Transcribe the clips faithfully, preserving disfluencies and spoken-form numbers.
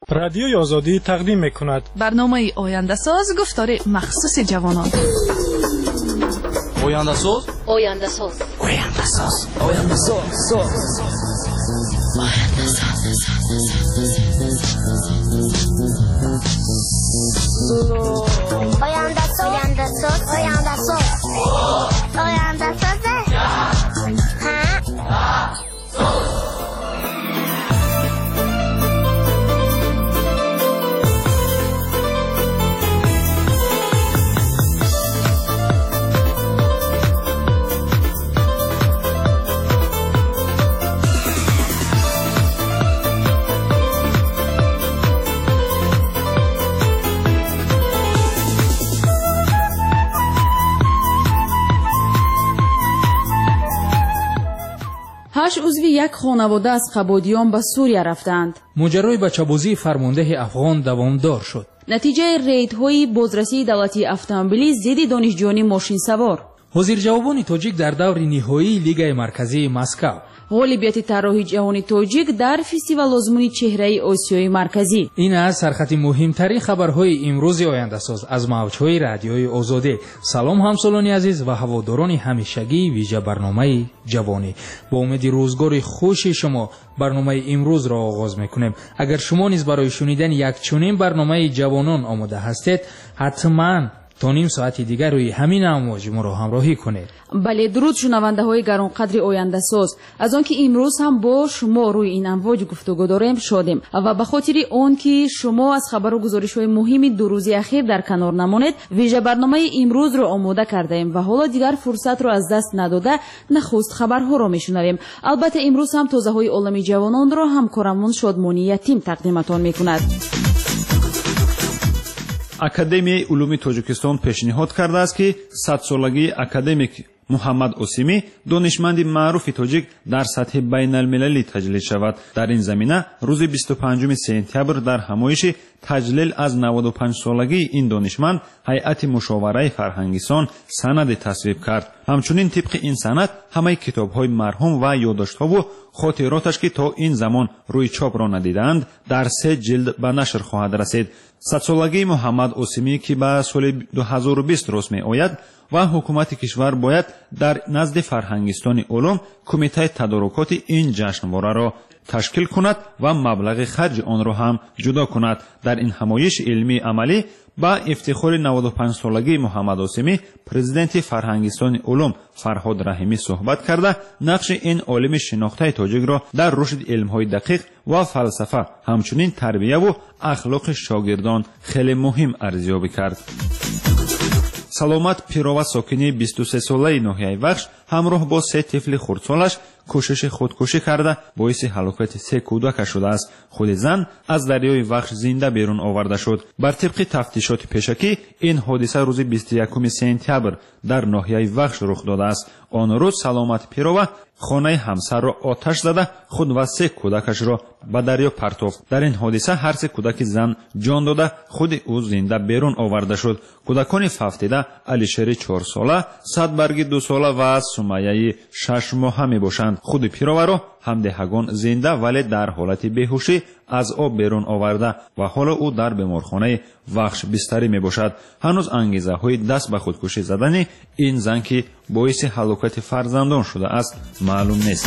رادیوی آزادی تقدیم میکند برنامه آینده ساز گفتار مخصوص جوانان. آینده ساز آینده ساز آینده ساز آینده ساز آینده ساز آینده ساز آینده ساز آینده ساز هشت عضو یک خانواده از قبادیان به سوریه رفتند. ماجرای بچه‌بازی فرمانده افغان دوامدار شد. نتیجه ریدهای بازرسی دولتی اتومبیلی ضد دانشجویان ماشین سوار. وزیر جوابان تاجیک در دور نهایی لیگ مرکزی مسکو. غالبیت طراحی جهانی تاجیک در فستیوال آزمون چهره آسیای مرکزی. این از سرخط مهمترین خبرهای امروز آینده ساز از موجهای رادیوی آزادی. سلام همسالان عزیز و هواداران همیشگی ویژه برنامه جوانی. با امید روزگار خوش شما برنامه امروز را آغاز میکنیم. اگر شما نیز برای شنیدن یک چنین برنامه جوانان آماده هستید، حتما تا نیم ساعت دیگر روی همین امواج ما را همراهی کنید. بله، درود شنونده های گرانقدر آینده ساز. از آنکه امروز هم با شما روی این امواج گفتگو داریم شادیم و به خاطر آن که شما از خبر و گزارش های مهم دو روز اخیر در کنار نمانید، ویژه برنامه امروز را آماده کرده ایم و حالا دیگر فرصت را از دست نداده نخست خبرها را میشنویم. البته امروز هم تازه های عالم جوانان را همکارمون شادمانی یتیم تقدیمتان میکند. академияи улуми тоҷикистон пешниҳод кардааст ки садсолагии академик муҳаммад осимӣ донишманди маъруфи тоҷик дар сатҳи байналмилалӣ таҷлил шавад. дар ин замина рӯзи бисту панҷуми сентябр дар ҳамоиши таҷлил аз наводу панҷсолагии ин донишманд ҳайати мушовараи фарҳангисон санаде тасвиб кард. ҳамчунин тибқи ин санад ҳамаи китобҳои марҳум ва ёддоштҳову хотироташ ки то ин замон рӯи чопро надидаанд дар се ҷилд ба нашр хоҳад расид. садсолагии муҳаммад осимӣ ки ба соли дуҳазору бист рост меояд ва ҳукумати кишвар бояд дар назди фарҳангистони улум кумитаи тадорукоти ин ҷашнвораро ташкил кунад ва маблағи харҷи онро ҳам ҷудо кунад. дар ин ҳамоиши илмии амалӣ ба ифтихори наводу панҷсолагии муҳаммад осимӣ президенти фарҳангистони улум фарҳод раҳимӣ суҳбат карда нақши ин олими шинохтаи тоҷикро дар рушди илмҳои дақиқ ва фалсафа ҳамчунин тарбияву ахлоқи шогирдон хеле муҳим арзёбӣ кард. саломат пирова сокини бисту се солаи ноҳияи вахш ҳамроҳ бо се тифли хурдсолаш кӯшиши худкушӣ карда боиси ҳалокати се кӯдака шудааст. худи зан аз дарёи вахш зинда берун оварда шуд. бар тибқи тафтишоти пешакӣ ин ҳодиса рӯзи бисту якуми сентябр дар ноҳияи вахш рух додааст. он рӯз саломат пирова хонаи ҳамсарро оташ зада худ ва се кӯдакашро ба дарё партофт. дар ин ҳодиса ҳар се кӯдаки зан ҷон дода худи ӯ зинда берун оварда шуд. кӯдакони фафтида алишери чорсола, садбарги дусола ва сумайяи шашмоҳа мебошанд. худи пироваро ҳамдеҳагон зинда вале дар ҳолати беҳушӣ аз об берун оварда ва ҳоло ӯ дар беморхонаи вахш бистарӣ мебошад. ҳанӯз ангезаҳои даст ба худкушӣ задани ин зан ки боиси ҳалокати фарзандон шудааст маълум нест.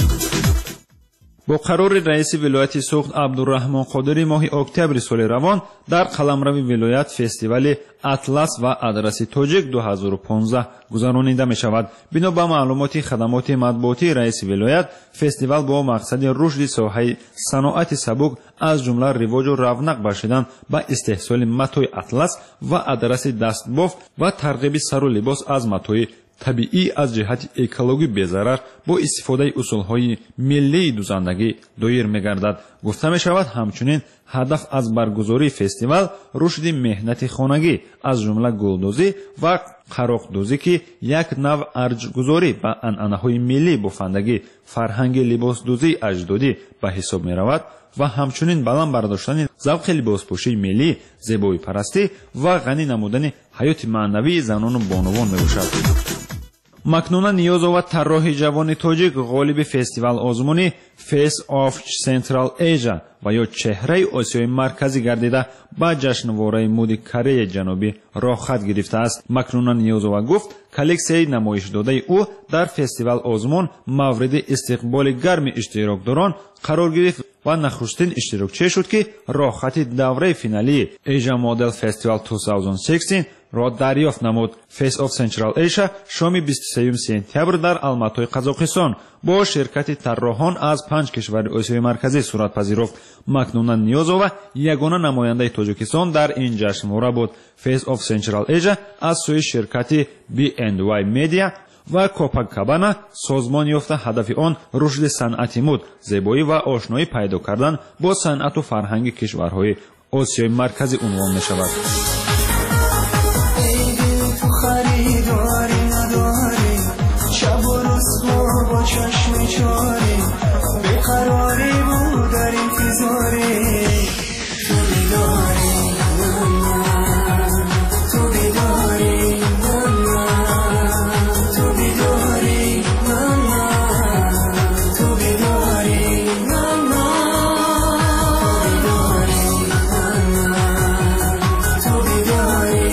бо қарори раиси вилояти суғд абдураҳмон қодирӣ моҳи октябри соли равон дар қаламрави вилоят фестивали атлас ва адраси тоҷик дуҳазору понздаҳ гузаронида мешавад. бино ба маълумоти хадамоти матбуотии раиси вилоят, фестивал бо мақсади рушди соҳаи саноати сабук аз ҷумла ривоҷу равнақ бахшидан ба истеҳсоли матои атлас ва адраси дастбофт ва тарғиби сару либос аз матои табиӣ аз ҷиҳати экологӣ безарар бо истифодаи усулҳои миллии дузандагӣ доир мегардад. гуфта мешавад ҳамчунин ҳадаф аз баргузории фестивал рушди меҳнати хонагӣ аз ҷумла гулдӯзӣ ва қароқдӯзӣ ки як нав арҷгузорӣ ба анъанаҳои миллӣ бофандагӣ фарҳанги либосдӯзии аҷдодӣ ба ҳисоб меравад ва ҳамчунин баланд бардоштани завқи либоспӯшии миллӣ, зебоипарастӣ ва ғанӣ намудани ҳаёти маънавии занону бонувон мебошад. макнунан ниёзоват тарроҳи ҷавони тоҷик ғолиби фестивал озмунӣ Face of Central Asia ва ё чеҳраи Осиёи марказӣ гардида ба ҷашнвораи мӯди Кореяи ҷанубӣ роҳ хат гирифтааст. Макнунан ниёзова гуфт коллексияи намоишдодаи ӯ дар фестивал озмун мавриди истиқболи гарми иштирокдорон қарор гирифт ва нахустин иштирокчие шуд ки роҳхати давраи финалии Asia Model Festival twenty sixteen ро дарёфт намуд. Face of Central Asia шоми бисту сеюм сентябр дар Алматои Қазоқистон бо ширкати тарроҳон аз панҷ кишвари Осиёи марказӣ сурат пазируфт. Макнунан ниёзова ягона намояндаи Тоҷикистон дар ин ҷашнвора буд. Face of Central Asia аз сӯи ширкати би энд вай Media ва Copacabana созмон ёфта ҳадафи он рушди санъати муд, зебоӣ ва ошноӣ пайдо кардан бо санъату фарҳанги кишварҳои Осиёи марказӣ унвон мешавад. خریداری نداری شب و روز با چشم چاری بیقراری بود در انتظاری تو بیداری تو بیداری تو بیداری تو بیداری تو بیداری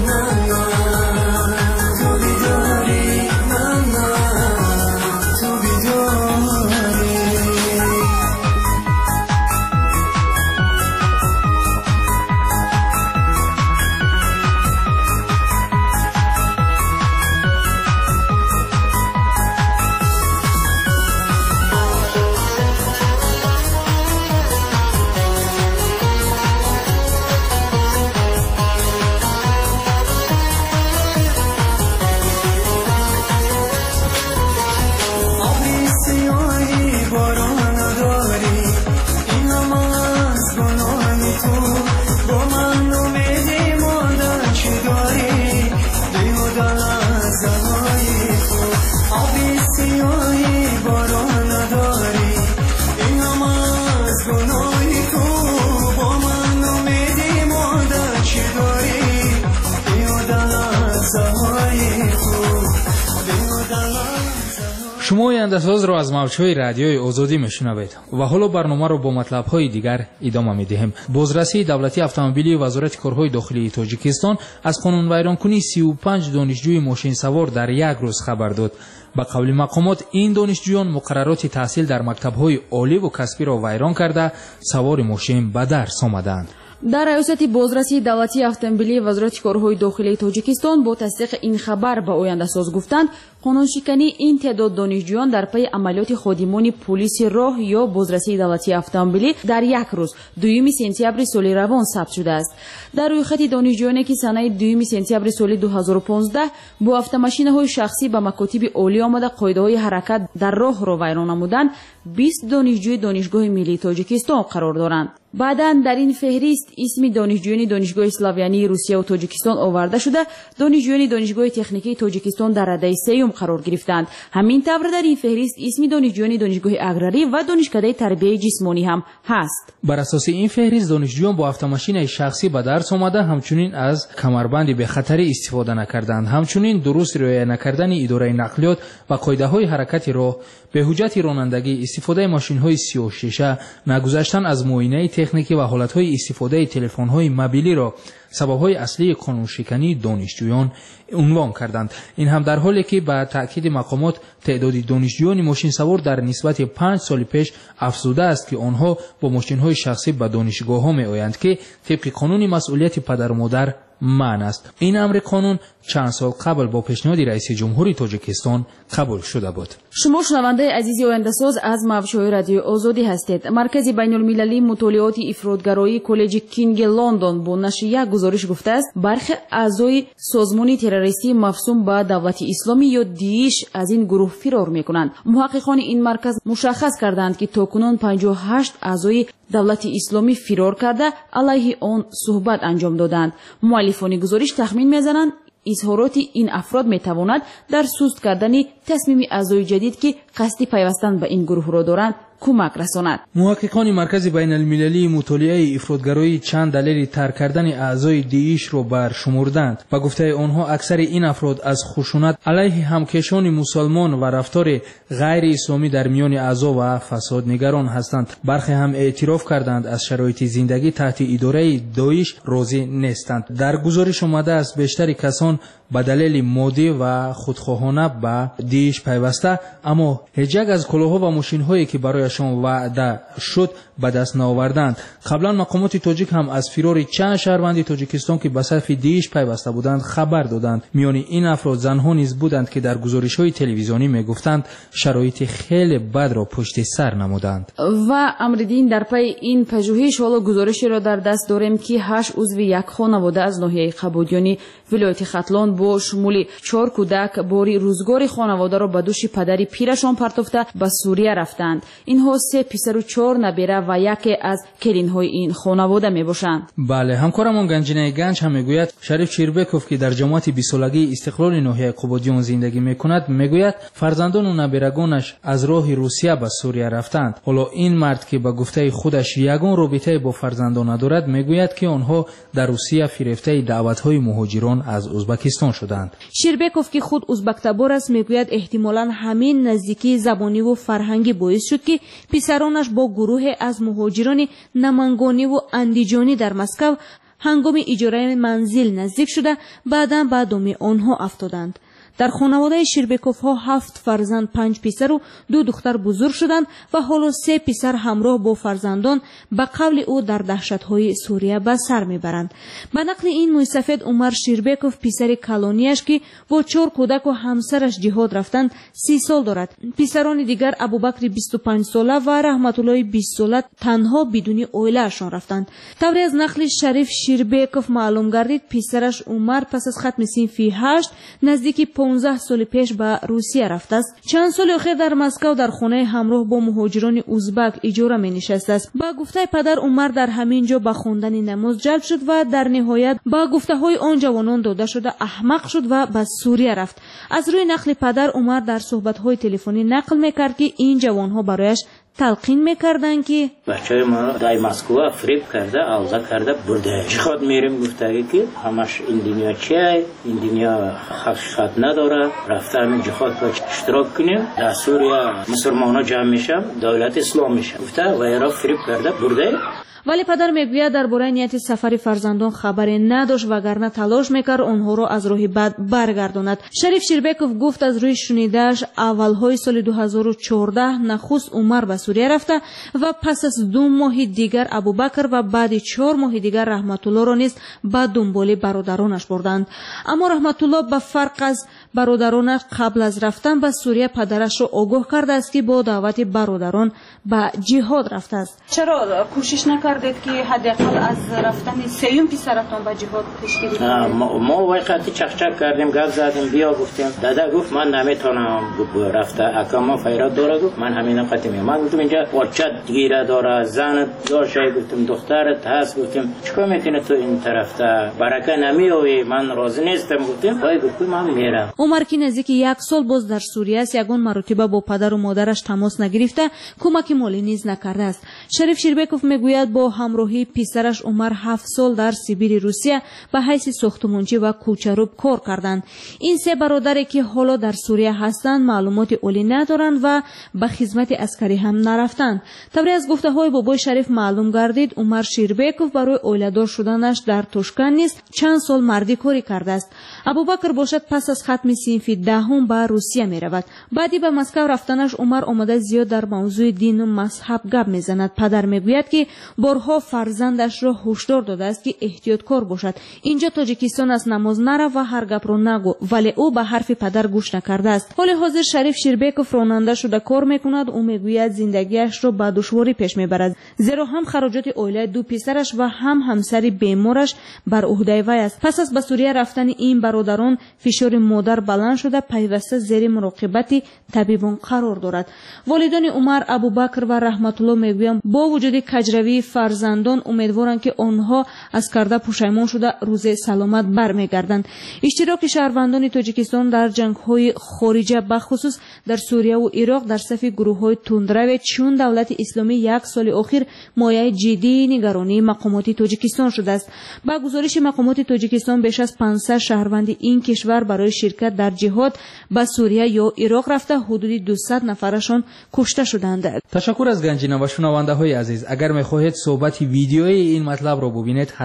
шумо ояндасозро аз мавҷҳои радиои озодӣ мешунавед ва ҳоло барномаро бо матлабҳои дигар идома медиҳем. бозрасии давлатии автомобилии вазорати корҳои дохилии Тоҷикистон аз қонунвайронкунии сию панҷ донишҷӯи мошинсавор дар як рӯз хабар дод. ба қавли мақомот ин донишҷӯён муқаррароти таҳсил дар мактабҳои оливу касбиро вайрон карда савори мошин ба дарс омаданд. дар раёсати бозрасии давлатии автомобилии вазорати корҳои дохилии Тоҷикистон бо тасдиқи ин хабар ба ояндасоз гуфтанд қонуншикании ин теъдод донишҷӯён дар пайи амалиёти ходимони полиси роҳ ё бозрасии давлатии автомобилӣ дар як рӯз дуюми сентябри соли равон сабт шудааст. дар рӯйхати донишҷӯёне ки санаи дуюми сентябри соли ду ҳазору понздаҳ бо автомашинаҳои шахсӣ ба макотиби олӣ омада қоидаҳои ҳаракат дар роҳро вайрон намуданд, бист донишҷӯи донишгоҳи миллии Тоҷикистон қарор доранд. баъдан дар ин феҳрист исми донишҷӯёни донишгоҳи славянии Русияву Тоҷикистон оварда шуда донишҷӯёни донишгоҳи техникии Тоҷикистон дар радаи сеюм қарор гирифтанд. ҳамин тавр дар ин феҳрист исми донишҷӯёни донишгоҳи аграрӣ ва донишкадаи тарбияи ҷисмонӣ ҳам ҳаст. бар асоси ин феҳрист донишҷӯён бо автомашинаи шахсӣ ба дарс омада ҳамчунин аз камарбанди бехатарӣ истифода накарданд, ҳамчунин дуруст риоя накардани идораи нақлиёт ва қоидаҳои ҳаракати роҳ, беҳуҷати ронандагӣ, истифодаи машинҳои сиёҳшиша, нагузаштан аз муоинаи техникӣ ва ҳолатҳои истифодаи телефонҳои мобилиро сабабҳои аслии қонуншикании донишҷӯён унвон карданд. ин ҳам дар ҳоле ки ба таъкиди мақомот теъдоди донишҷӯёни мошинсавор дар нисбати панҷ соли пеш афзудааст ки онҳо бо мошинҳои шахсӣ ба донишгоҳҳо меоянд ки тибқи қонуни масъулияти падару модар манъ аст. ин амри қонун чанд сол қабл бо пешниҳоди раиси ҷумҳури Тоҷикистон қабул шуда буд. шумо шунавандаи азизи ояндасоз аз мавҷҳои радиои озодӣ ҳастед. маркази байнулмилалии мутолиоти ифродгароии коллеҷи Кинги Лондон бо нашри як гузориш гуфтааст бархи аъзои созмони террористии мафсум ба давлати исломӣ ё Дииш аз ин гурӯҳ фирор мекунанд. муҳаққиқони ин марказ мушаххас карданд ки токунун панҷоҳу ҳашт аъзои давлати исломӣ фирор карда алайҳи он суҳбат анҷом доданд. муаллифони гузориш тахмин мезананд изҳороти ин афрод метавонад дар суст кардани тасмими аъзои ҷадид ки қасди пайвастан ба ин гурӯҳро доранд کمک رساند. محققان مرکز بین المللی مطالعه افراطگرایی چند دلیل ترک کردن اعضای داعش را برشمردند. با گفته آنها اکثر این افراد از خشونت علیه همکشان مسلمان و رفتار غیر اسلامی در میان اعضا و فساد نگران هستند. برخی هم اعتراف کردند از شرایط زندگی تحت اداره داعش راضی نیستند. در گزارش آمده است بیشتر کسان به دلیل مادی و خودخواهانه به داعش پیوسته، اما هیچ یک از کلاه‌ها و ماشین‌هایی که برایشان وعده شد به دست نآوردند. قبلا مقامات تاجیک هم از فرار چند شهروند تاجیکستان که به صف داعش پیوسته بودند خبر دادند. میان این افراد زنها نیز بودند که در گزارش‌های تلویزیونی میگفتند شرایط خیلی بد را پشت سر نمودند. و امردین در پی این پژوهش حالا گزارشی را در دست داریم که هشت عضو یک خانواده از ناحیه قبادیانی ولایت ختلان با شمول چهار کودک باری روزگار خانواده را به دوش پدری پیرشان پرتافته به سوریه رفتند. اینها سه پسر و چهار نبیره و یکی از کلین‌های این خانواده میباشند. بله، همکارمون گنجینه گنج هم میگوید شریف شیربکوف که در جماعت بیست سالگی استقلال ناحیه قبادیان زندگی میکند میگوید فرزندان و نبیرگانش از راه روسیه به سوریه رفتند. حالا این مرد که به گفته خودش یگان رابطه با فرزندان ندارد میگوید که آنها در روسیه فریفته دعوت‌های مهاجران از ازبکستان شدند. شیربکوف که خود ازبک تبار است میگوید احتمالاً همین نزدیکی زبانی و فرهنگی باعث شد که پسرانش با گروه از مهاجران نمنگانی و اندیجانی در مسکو هنگام اجاره منزل نزدیک شده بعداً به دام آنها افتادند. در خانواده شیربکوف ها هفت فرزند، پنج پسر و دو دختر بزرگ شدند و حالا سه پسر همراه با فرزندان به قول او در دهشت‌های سوریه به سر میبرند. به نقل این موسفید عمر شیربکوف پسر کلانیش که با چهار کودک و همسرش جهاد رفتند سی سال دارد. پسران دیگر ابوبکر بیست و پنج ساله و رحمت الله بیست ساله تنها بدون اویله‌شان رفتند. طوری از نقل شریف شیربکوف معلوم گردید پسرش عمر پس از ختم صنف هشت نزدیک پانزده سال پیش به روسیه رفته است. چند سال اخیر در مسکو در خانه همراه با مهاجران ازبک اجاره می نشسته است. با گفته پدر عمر در همین جا به خواندن نماز جلب شد و در نهایت با گفته های آن جوانان داده شده احمق شد و به سوریه رفت. از روی نقل پدر عمر در صحبت های تلفنی نقل میکرد که این جوان ها برایش تلقین میکردن که بچه ما در مسکو فریب کرده، عوضه کرده برده. جهاد میریم گفته که همش این دنیا چیه؟ این دنیا حقیقت نداره. رفتن جهاد را اشتراک کنیم. در سوریه مسلمان ها جمع میشن، دولت اسلام میشن. گفته و ایران فریب کرده برده. ولی پدر میگوید درباره نیت سفر فرزندان خبری نداشت وگرنه تلاش میکرد آنها را از راه بد برگرداند. شریف شیربکوف گفت از روی شنیده‌اش اولهای سال دو هزار و چهارده نخست عمر به سوریه رفته و پس از دو ماه دیگر ابوبکر و بعد چهار ماه دیگر رحمت الله را نیز به دنبال برادرانش بردند. اما رحمت الله به فرق از برادرانش قبل از رفتن به سوریه پدرش را آگاه کرده است که با دعوت برادران به جهاد رفته است. چرا کوشش نکردید که حداقل از رفتن سیوم پسرتون به جهاد پیشگیری کنید؟ ما, ما وقتی چخچک کردیم، گپ زدیم، بیا گفتیم. دادا گفت من نمیتونم رفته. اکاما فیرات داره گفت من همین وقتی میام. من گفتم اینجا بچت گیره داره، زن داره، گفتم دخترت هست، گفتم چیکار میکنی تو این طرف تا برکه نمیوی؟ من راضی نیستم. گفتم وای گفتم من میرم. عمر که نزدیک یک سال باز در سوریه است یگان مرتبه با پدر و مادرش تماس نگرفته کمک مالی نیز نکرده است. شریف شیربکوف میگوید با همراهی پسرش عمر هفت سال در سیبیر روسیه به حیث ساختمانچی و کوچروب کار کردند. این سه برادری که حالا در سوریه هستند معلومات عالی ندارند و به خدمت عسکری هم نرفتند. طوری از گفته های بابای شریف معلوم گردید عمر شیربکوف برای اولیدار شدنش در توشکن نیست چند سال مردی کاری کرده است. ابوبکر باشد پس از ختم صنف دهم به روسیه می رود. بعدی به مسکو رفتنش عمر آمده زیاد در موضوع دین و مذهب گپ می زند. پدر می گوید که بارها فرزندش را هشدار داده است که احتیاطکار باشد. اینجا تاجیکستان است، نماز نرو و هر گپ را نگو، ولی او به حرف پدر گوش نکرده است. حال حاضر شریف شیربکوف راننده شده کار میکند. او میگوید زندگیش را با دشواری پیش میبرد، زیرا هم خراجات اولیه دو پسرش و هم همسر بیمارش بر عهده وی است. پس از به سوریه رفتن این برادران فشار مادر بلند شده پیوسته زیر مراقبت طبیبان قرار دارد. والدان عمر ابوبکر و رحمت الله میگویند با وجود کجروی фарзандон умедворанд ки онҳо аз карда пушаймон шуда рӯзе саломат бармегарданд. иштироки шаҳрвандони тоҷикистон дар ҷангҳои хориҷа бахусус дар сурияву ироқ дар сафи гурӯҳҳои тундраве чун давлати исломӣ як соли охир мояи ҷиддии нигаронии мақомоти тоҷикистон шудааст. ба гузориши мақомоти тоҷикистон беш аз панҷсад шаҳрванди ин кишвар барои ширкат дар ҷиҳод ба сурия ё ироқ рафта ҳудуди дусад нафарашон кушта шуданд. ташаккур аз ганҷина ва шунавандаҳои азиз. агар мехоҳед суҳбати видеои ин матлабро бубинед